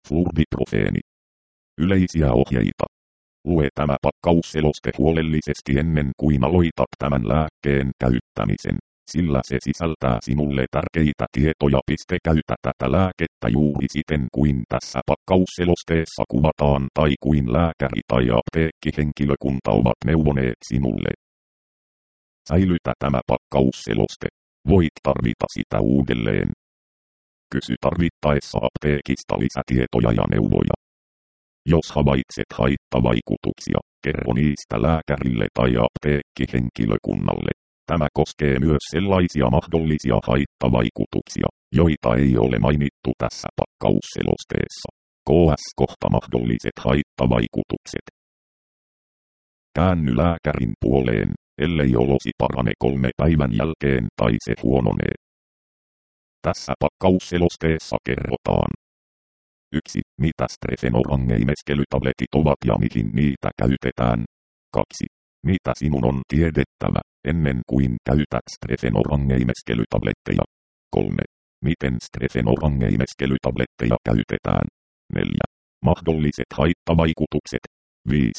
Fluorbiprofeeni. Yleisiä ohjeita. Lue tämä pakkausseloste huolellisesti ennen kuin aloitat tämän lääkkeen käyttämisen, sillä se sisältää sinulle tärkeitä tietoja. Käytä tätä lääkettä juuri siten kuin tässä pakkausselosteessa kuvataan tai kuin lääkäri tai apteekkihenkilökunta ovat neuvoneet sinulle. Säilytä tämä pakkausseloste. Voit tarvita sitä uudelleen. Kysy tarvittaessa apteekista lisätietoja ja neuvoja. Jos havaitset haittavaikutuksia, kerro niistä lääkärille tai apteekkihenkilökunnalle. Tämä koskee myös sellaisia mahdollisia haittavaikutuksia, joita ei ole mainittu tässä pakkausselosteessa. KS kohta mahdolliset haittavaikutukset. Käänny lääkärin puoleen, ellei olosi parane 3 päivän jälkeen tai se huononee. Tässä pakkausselosteessa kerrotaan. 1. Mitä strefenorangeimeskelytabletit ovat ja mihin niitä käytetään. 2. Mitä sinun on tiedettävä, ennen kuin käytät strefenorangeimeskelytabletteja. 3. Miten strefenorangeimeskelytabletteja käytetään. 4. Mahdolliset haittavaikutukset. 5.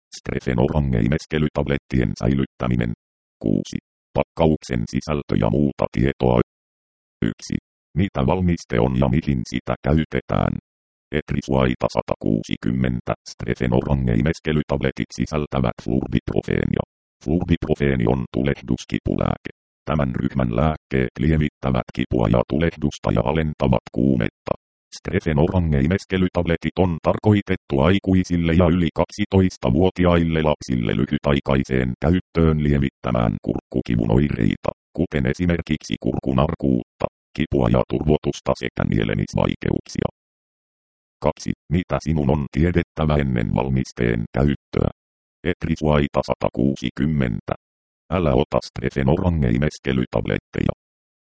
Strefenorangeimeskelytablettien säilyttäminen. 6. Pakkauksen sisältö ja muuta tietoa. 1. Mitä valmiste on ja mihin sitä käytetään. Etrisuaita 160 strefenorangeimeskelytabletit sisältävät fluorbiprofeenia. Fluorbiprofeeni on tulehduskipulääke. Tämän ryhmän lääkkeet lievittävät kipua ja tulehdusta ja alentavat kuumetta. Strefenorangeimeskelytabletit on tarkoitettu aikuisille ja yli 12-vuotiaille lapsille lyhytaikaiseen käyttöön lievittämään kurkkukivun oireita, kuten esimerkiksi kurkunarkuutta, kipua ja turvotusta sekä nielemisvaikeuksia. 2. Mitä sinun on tiedettävä ennen valmisteen käyttöä? Etrisuaita 160. Älä ota strefenorangeimeskelytabletteja.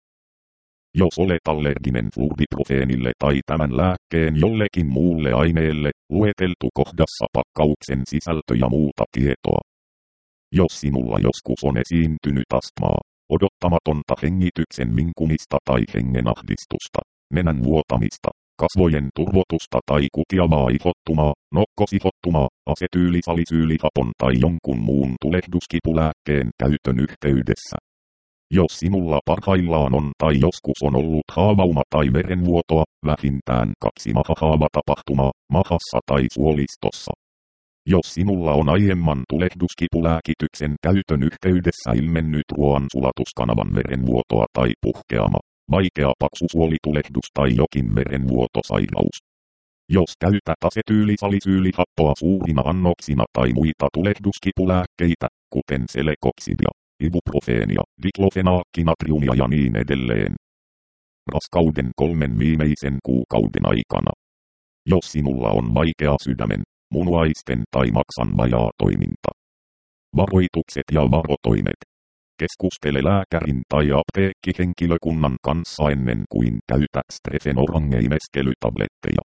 Jos olet allerginen fluorbiprofeenille tai tämän lääkkeen jollekin muulle aineelle, lueteltu kohdassa pakkauksen sisältö ja muuta tietoa. Jos sinulla joskus on esiintynyt astmaa, odottamatonta hengityksen vinkumista tai hengenahdistusta, nenän vuotamista, kasvojen turvotusta tai kutiavaa ihottumaa, nokkosihottumaa, asetyylisalisyylihapon tai jonkun muun tulehduskipulääkkeen käytön yhteydessä. Jos sinulla parhaillaan on tai joskus on ollut haavauma tai verenvuotoa, vähintään 2 mahahaavatapahtumaa, mahassa tai suolistossa. Jos sinulla on aiemman tulehduskipulääkityksen käytön yhteydessä ilmennyt ruoansulatuskanavan verenvuotoa tai puhkeama, vaikea paksusuolitulehdus tai jokin verenvuotosairaus. Jos käytät asetyylisalisyylihappoa suurina annoksina tai muita tulehduskipulääkkeitä, kuten selekoksidia, ibuprofeenia, diklofenaakinatriumia ja niin edelleen. Raskauden 3 viimeisen kuukauden aikana. Jos sinulla on vaikea sydämen, munuaisten tai maksan vajaatoiminta. Varoitukset ja varotoimet. Keskustele lääkärin tai apteekkihenkilökunnan kanssa ennen kuin käytät strefenorangeimeskelytabletteja.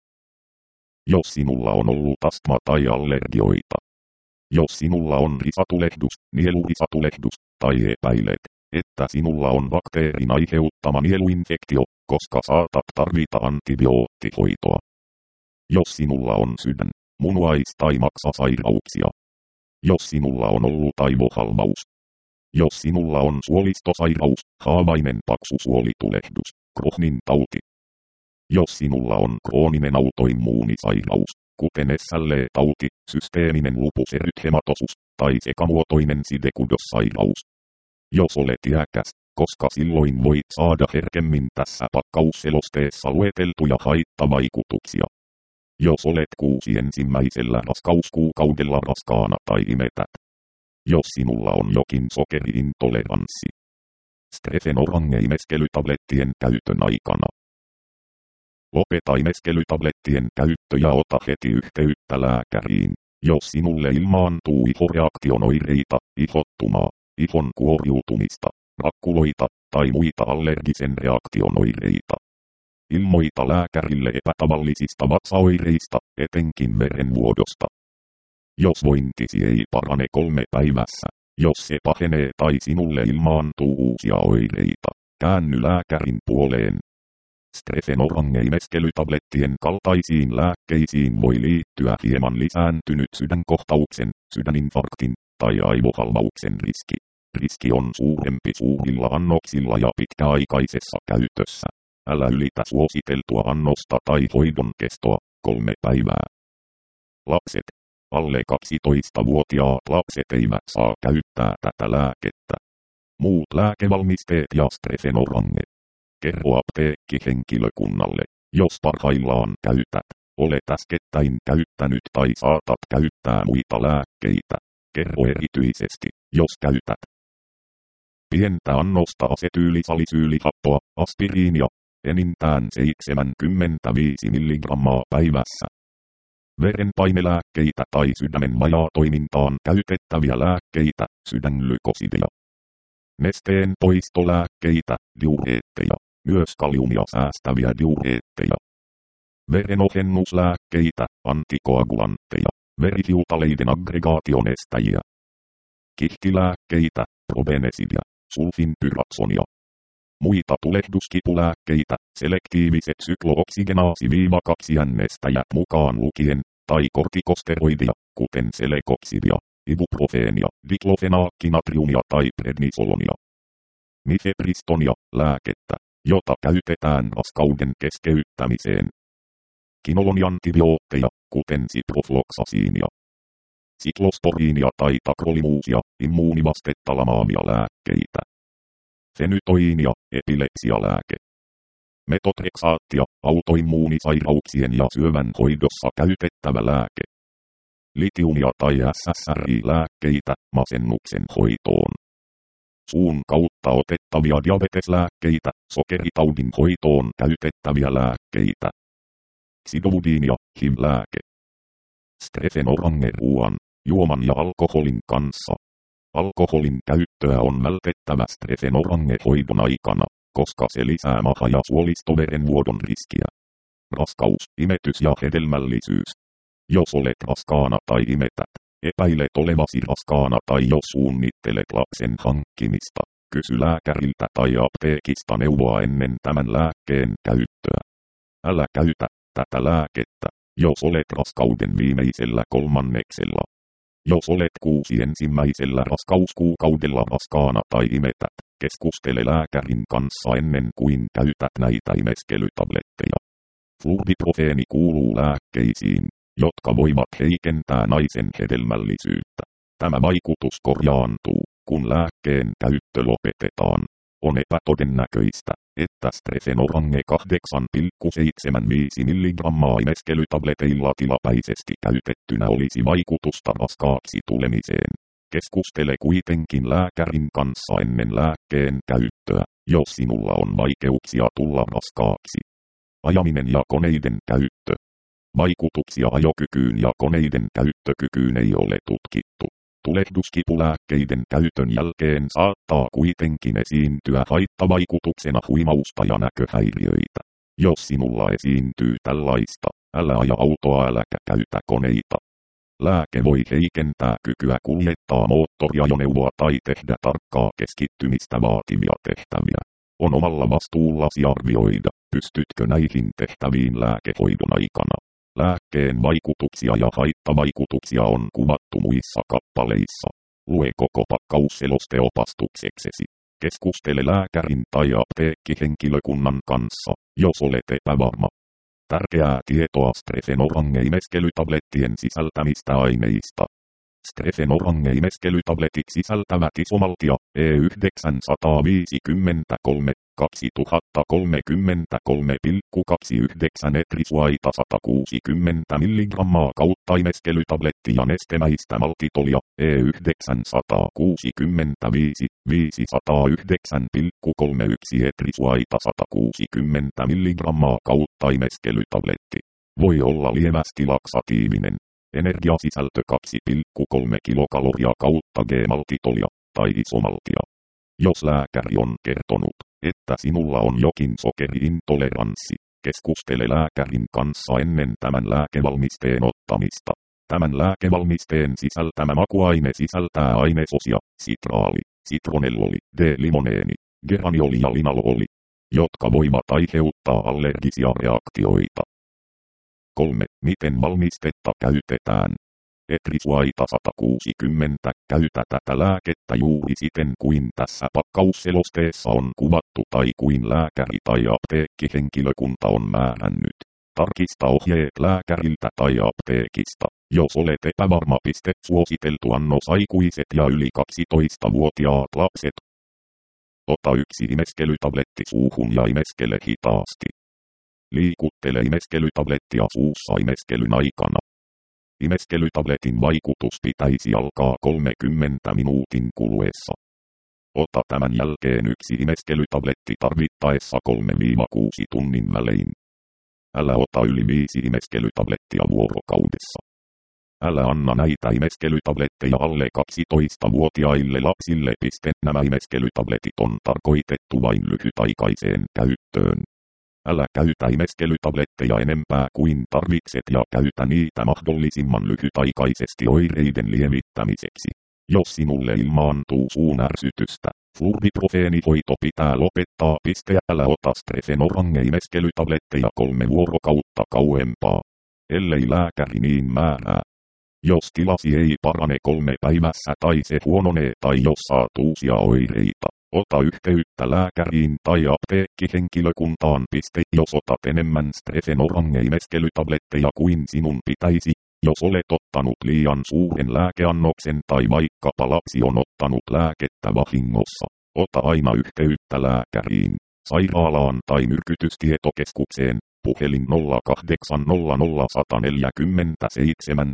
Jos sinulla on ollut astma tai allergioita. Jos sinulla on risatulehdus, nielurisatulehdus, tai epäilet, että sinulla on bakteerin aiheuttama nieluinfektio, koska saatat tarvita antibioottihoitoa. Jos sinulla on sydän, munuais- tai maksasairauksia. Jos sinulla on ollut aivohalvaus. Jos sinulla on suolistosairaus, haavainen paksusuolitulehdus, Crohnin tauti. Jos sinulla on krooninen autoimmuunisairaus, kuten SLE-tauti, systeeminen lupus erythematosus, tai sekamuotoinen sidekudossairaus. Jos olet iäkäs, koska silloin voit saada herkemmin tässä pakkausselosteessa lueteltuja haittavaikutuksia. Jos olet 6 ensimmäisellä raskauskuukaudella raskaana tai imetät. Jos sinulla on jokin sokeriintoleranssi. Strefenorangeimeskelytablettien käytön aikana. Lopeta imeskelytablettien käyttö ja ota heti yhteyttä lääkäriin, jos sinulle ilmaantuu ihoreaktion oireita, ihottumaa, ihon kuoriutumista, rakkuloita tai muita allergisen reaktion oireita. Ilmoita lääkärille epätavallisista vatsaoireista, etenkin verenvuodosta. Jos vointisi ei parane 3 päivässä, jos se pahenee tai sinulle ilmaantuu uusia oireita, käänny lääkärin puoleen. Strefenorangeimeskelytablettien kaltaisiin lääkkeisiin voi liittyä hieman lisääntynyt sydänkohtauksen, sydäninfarktin tai aivohalvauksen riski. Riski on suurempi suurilla annoksilla ja pitkäaikaisessa käytössä. Älä ylitä suositeltua annosta tai hoidon kestoa 3 päivää. Lapset. Alle 12-vuotiaat lapset eivät saa käyttää tätä lääkettä. Muut lääkevalmisteet ja strefenorange. Kerro apteekkihenkilökunnalle, jos parhaillaan käytät, olet äskettäin käyttänyt tai saatat käyttää muita lääkkeitä. Kerro erityisesti, jos käytät pientä annosta asetyylisalisyylihappoa, aspiriinia, enintään 75 mg päivässä. Verenpainelääkkeitä tai sydämen vajaatoimintaan käytettäviä lääkkeitä, sydänglykosideja. Nesteen poistolääkkeitä, diureetteja, myös kaliumia säästäviä diureetteja. Verenohennuslääkkeitä, antikoagulantteja, verihiutaleiden aggregaationestäjiä. Kihtilääkkeitä, probenesidia, sulfinpyratsonia. Muita tulehduskipulääkkeitä, selektiiviset syklooksigenaasi-2-jännestäjät mukaan lukien, tai kortikosteroidia, kuten selekoksidia, ibuprofeenia, diklofenaakinatriumia tai prednisolonia. Mifepristonia, lääkettä, jota käytetään raskauden keskeyttämiseen. Kinoloniantibiootteja, kuten siprofloksasiinia. Siklosporiinia tai takrolimuusia, immuunivastetta lamaavia lääkkeitä. Fenytoiinia, epilepsialääke. Metotreksaattia, autoimmuunisairauksien ja syövän hoidossa käytettävä lääke. Litiumia tai SSRI-lääkkeitä, masennuksen hoitoon. Suun kautta otettavia diabeteslääkkeitä, sokeritaudin hoitoon käytettäviä lääkkeitä. Xidobudiinia, HIV-lääke. Strefenorange ruoan, juoman ja alkoholin kanssa. Alkoholin käyttöä on vältettävä strefenorange-hoidon aikana, koska se lisää maha- ja suolistoverenvuodon riskiä. Raskaus, imetys ja hedelmällisyys. Jos olet raskaana tai imetät, epäilet olevasi raskaana tai jos suunnittelet lapsen hankkimista, kysy lääkäriltä tai apteekista neuvoa ennen tämän lääkkeen käyttöä. Älä käytä tätä lääkettä, jos olet raskauden viimeisellä kolmanneksella. Jos olet 6 ensimmäisellä raskauskuukaudella raskaana tai imetät, keskustele lääkärin kanssa ennen kuin käytät näitä imeskelytabletteja. Fludiprofeeni kuuluu lääkkeisiin, jotka voivat heikentää naisen hedelmällisyyttä. Tämä vaikutus korjaantuu, kun lääkkeen käyttö lopetetaan. On epätodennäköistä, että strefenorange 8,75 mg imeskelytableteilla tilapäisesti käytettynä olisi vaikutusta raskaaksi tulemiseen. Keskustele kuitenkin lääkärin kanssa ennen lääkkeen käyttöä, jos sinulla on vaikeuksia tulla raskaaksi. Ajaminen ja koneiden käyttö. Vaikutuksia ajokykyyn ja koneiden käyttökykyyn ei ole tutkittu. Tulehduskipulääkkeiden käytön jälkeen saattaa kuitenkin esiintyä haittavaikutuksena huimausta ja näköhäiriöitä. Jos sinulla esiintyy tällaista, älä aja autoa äläkä käytä koneita. Lääke voi heikentää kykyä kuljettaa moottoriajoneuvoa tai tehdä tarkkaa keskittymistä vaativia tehtäviä. On omalla vastuullasi arvioida, pystytkö näihin tehtäviin lääkehoidon aikana. Lääkkeen vaikutuksia ja haittavaikutuksia on kuvattu muissa kappaleissa. Lue koko pakkausseloste opastukseksesi. Keskustele lääkärin tai apteekkihenkilökunnan kanssa, jos olet epävarma. Tärkeää tietoa strefenorange-imeskelytablettien sisältämistä aineista. Strefenorange-imeskelytabletit sisältävät isomaltia E953 2033,29 etrisuaita 160 mg kautta imeskelytabletti ja nestemäistä maltitolia E965 509,31 etrisuaita 160 mg kautta imeskelytabletti. Voi olla lievästi laksatiivinen. Energiasisältö 2,3 kilokaloria kautta G-maltitolia tai isomaltia. Jos lääkäri on kertonut, että sinulla on jokin sokeriintoleranssi, keskustele lääkärin kanssa ennen tämän lääkevalmisteen ottamista. Tämän lääkevalmisteen sisältämä makuaine sisältää ainesosia, sitraali, citronelloli, D-limoneeni, geranioli ja linalooli. jotka voivat aiheuttaa allergisia reaktioita. 3. Miten valmistetta käytetään? Etrisuaita 160 käytä tätä lääkettä juuri siten kuin tässä pakkausselosteessa on kuvattu tai kuin lääkäri tai apteekkihenkilökunta on määrännyt. Tarkista ohjeet lääkäriltä tai apteekista, jos olet epävarma. Suositeltu annos aikuiset ja yli 12-vuotiaat lapset. Ota 1 imeskelytabletti suuhun ja imeskele hitaasti. Liikuttele imeskelytablettia suussa imeskelyn aikana. Imeskelytabletin vaikutus pitäisi alkaa 30 minuutin kuluessa. Ota tämän jälkeen 1 imeskelytabletti tarvittaessa 3-6 tunnin välein. Älä ota yli 5 imeskelytablettia vuorokaudessa. Älä anna näitä imeskelytabletteja alle 12-vuotiaille lapsille. Nämä imeskelytabletit on tarkoitettu vain lyhytaikaiseen käyttöön. Älä käytä imeskelytabletteja enempää kuin tarvitset ja käytä niitä mahdollisimman lyhytaikaisesti oireiden lievittämiseksi. Jos sinulle ilmaantuu suun ärsytystä, fluoriprofeenihoito pitää lopettaa. Älä ota strefenorange-imeskelytabletteja 3 vuorokautta kauempaa, ellei lääkäri niin määrää. Jos tilasi ei parane 3 päivässä tai se huononee tai jos saat uusia oireita, ota yhteyttä lääkäriin tai apteekkihenkilökuntaan. Jos otat enemmän strefenorange-imeskelytabletteja kuin sinun pitäisi, jos olet ottanut liian suuren lääkeannoksen tai vaikkapa lapsi on ottanut lääkettä vahingossa, ota aina yhteyttä lääkäriin, sairaalaan tai myrkytystietokeskukseen. Puhelin 0800 147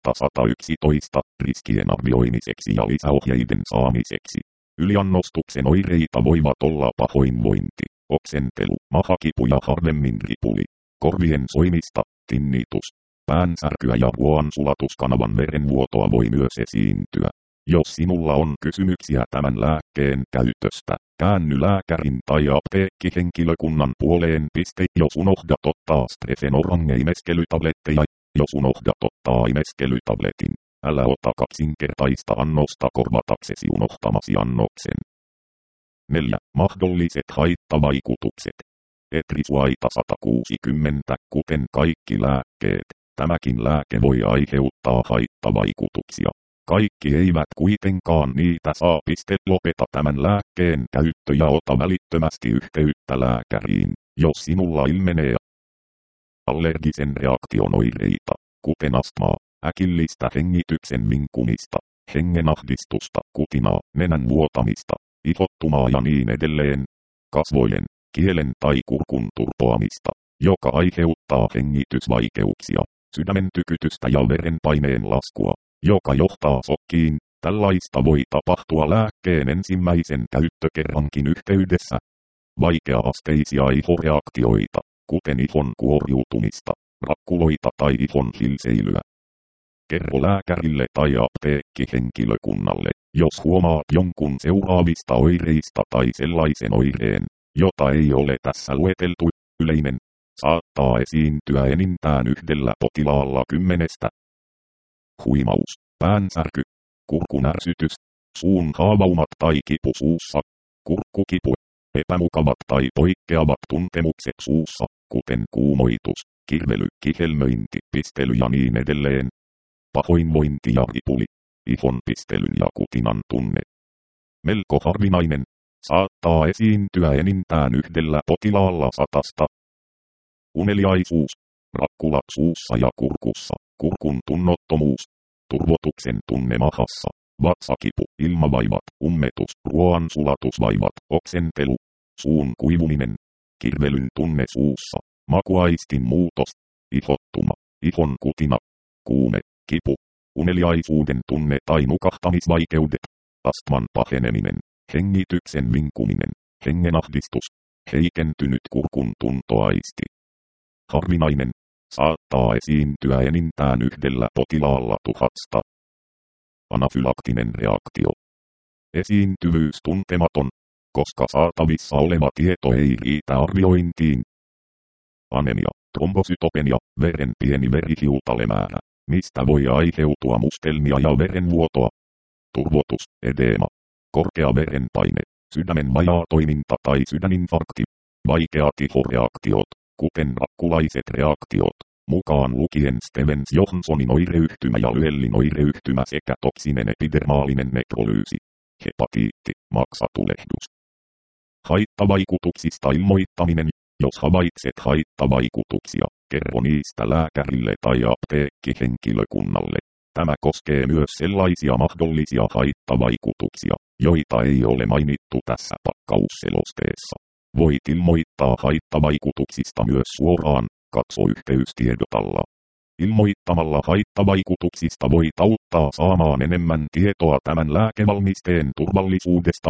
111 riskien arvioimiseksi ja lisäohjeiden saamiseksi. Yliannostuksen oireita voivat olla pahoinvointi, oksentelu, mahakipu ja harvemmin ripuli, korvien soimista, tinnitus, päänsärkyä ja ruoansulatuskanavan verenvuotoa voi myös esiintyä. Jos sinulla on kysymyksiä tämän lääkkeen käytöstä, käänny lääkärin tai apteekkihenkilökunnan puoleen. Jos unohdat ottaa strefenorange-imeskelytabletteja, jos unohdat ottaa imeskelytabletin, älä ota kaksinkertaista annosta korvataksesi unohtamasi annoksen. 4. Mahdolliset haittavaikutukset. Etrisuaita 160, kuten kaikki lääkkeet, tämäkin lääke voi aiheuttaa haittavaikutuksia. Kaikki eivät kuitenkaan niitä saa. Lopeta tämän lääkkeen käyttö ja ota välittömästi yhteyttä lääkäriin, jos sinulla ilmenee allergisen reaktion oireita, kuten astmaa, äkillistä hengityksen vinkumista, hengenahdistusta, kutinaa, nenän vuotamista, ihottumaa ja niin edelleen, kasvojen, kielen tai kurkun turpoamista, joka aiheuttaa hengitysvaikeuksia, sydämen tykytystä ja verenpaineen laskua, joka johtaa sokkiin. Tällaista voi tapahtua lääkkeen ensimmäisen käyttökerrankin yhteydessä. Vaikea-asteisia ihoreaktioita, kuten ihon kuoriutumista, rakkuloita tai ihon hilseilyä. Kerro lääkärille tai apteekkihenkilökunnalle, jos huomaat jonkun seuraavista oireista tai sellaisen oireen, jota ei ole tässä lueteltu. Yleinen saattaa esiintyä enintään 1 potilaalla 10. Huimaus, päänsärky, kurkun ärsytys, suun haavaumat tai kipu suussa, kurkkukipu, epämukavat tai poikkeavat tuntemukset suussa, kuten kuumoitus, kirvely, kihelmöinti, pistely ja niin edelleen. Pahoinvointi ja ripuli, ihon pistelyn ja kutinan tunne. Melko harvinainen, saattaa esiintyä enintään 1 potilaalla 100. Uneliaisuus, rakkulat suussa ja kurkussa, kurkun tunnottomuus, turvotuksen tunne mahassa, vatsakipu, ilmavaivat, ummetus, ruoansulatusvaivat, oksentelu, suun kuivuminen, kirvelyn tunne suussa, makuaistin muutos, ihottuma, ihon kutina, kuume, kipu, uneliaisuuden tunne tai nukahtamisvaikeudet, astman paheneminen, hengityksen vinkuminen, hengenahdistus, heikentynyt kurkun tuntoaisti. Harvinainen, saattaa esiintyä enintään 1 potilaalla 1000. Anafylaktinen reaktio. Esiintyvyys tuntematon, koska saatavissa oleva tieto ei riitä arviointiin. Anemia, trombosytopenia, veren pieni verihiutalemäärä, mistä voi aiheutua mustelmia ja verenvuotoa. Turvotus, edeema, korkea verenpaine, sydämen vajaa toiminta tai sydäninfarkti. Vaikeat ihoreaktiot, kuten rakkulaiset reaktiot, mukaan lukien Stevens-Johnsonin oireyhtymä ja Llewellyn oireyhtymä sekä toksinen epidermaalinen nekrolyysi, hepatiitti, maksatulehdus. Haittavaikutuksista ilmoittaminen. Jos havaitset haittavaikutuksia, kerro niistä lääkärille tai apteekkihenkilökunnalle. Tämä koskee myös sellaisia mahdollisia haittavaikutuksia, joita ei ole mainittu tässä pakkausselosteessa. Voit ilmoittaa haittavaikutuksista myös suoraan, katso yhteystiedotalla. Ilmoittamalla haittavaikutuksista voit auttaa saamaan enemmän tietoa tämän lääkevalmisteen turvallisuudesta.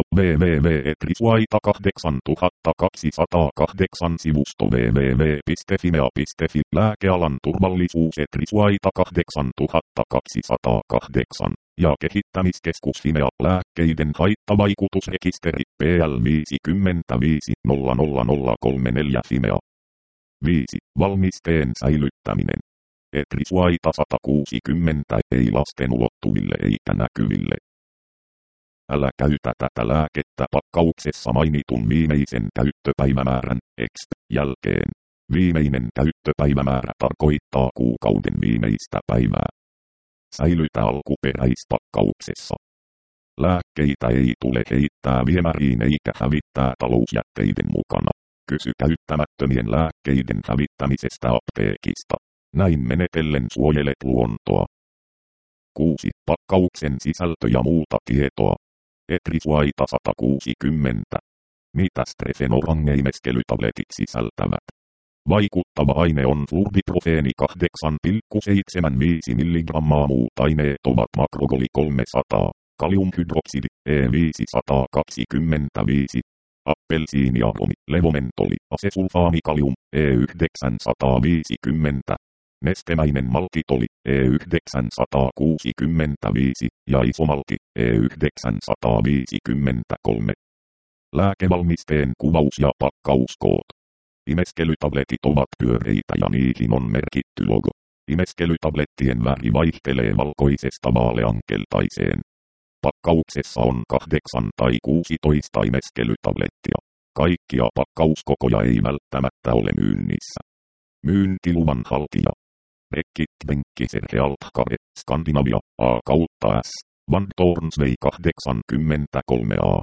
www.etrisuaita8208 sivusto www.fimea.fi lääkealan turvallisuus Etrisuaita 8208 ja kehittämiskeskus Fimea lääkkeiden haittavaikutusrekisteri PL 550034 Fimea. 5. Valmisteen säilyttäminen. Etrisuaita 160 ei lasten ulottuville eikä näkyville. Älä käytä tätä lääkettä pakkauksessa mainitun viimeisen käyttöpäivämäärän exp. Jälkeen. Viimeinen käyttöpäivämäärä tarkoittaa kuukauden viimeistä päivää. Säilytä alkuperäispakkauksessa. Lääkkeitä ei tule heittää viemäriin eikä hävittää talousjätteiden mukana. Kysy käyttämättömien lääkkeiden hävittämisestä apteekista. Näin menetellen suojelet luontoa. 6. Pakkauksen sisältö ja muuta tietoa. Etrisuaita 160. Mitä strefenorangeimeskelytabletit sisältävät? Vaikuttava aine on fluordiprofeeni 8,75 mg. Muut aineet ovat makrogoli 300, kaliumhydroksidi E525, appelsiiniaromi, levomentoli, asesulfaamikalium E950, nestemäinen maltitoli E965 ja isomalti E953. Lääkevalmisteen kuvaus ja pakkauskoot. Imeskelytabletit ovat pyöreitä ja niihin on merkitty logo. Imeskelytablettien väri vaihtelee valkoisesta vaaleankeltaiseen. Pakkauksessa on 8 tai 16 imeskelytablettia. Kaikkia pakkauskokoja ei välttämättä ole myynnissä. Myyntiluvan haltija. Reckitt Benckiser-Healthcare, Skandinavia, A/S, Van Thornsvej 83A,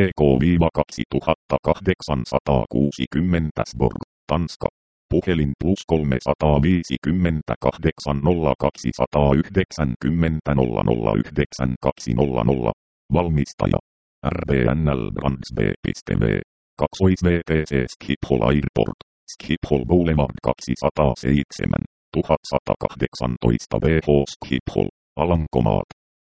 DK-2860 Sborg, Tanska. Puhelin +358 0290 009 Valmistaja. RBNL Brandsb.v. VTC Schiphol Airport, Schiphol Boulevard 207, 1118 BH Schiphol, Alankomaat.